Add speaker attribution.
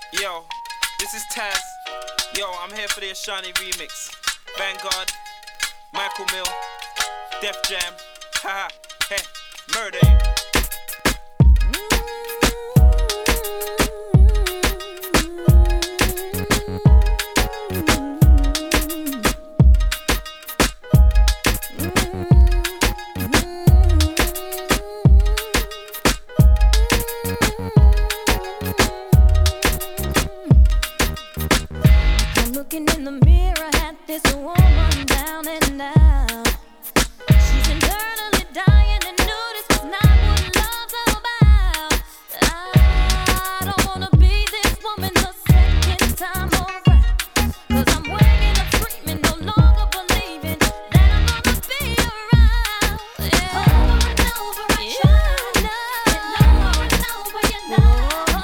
Speaker 1: Yo, this is Taz. Yo, I'm here for the Ashani remix. Vanguard, Michael Mill, Def Jam, haha, hey, murder.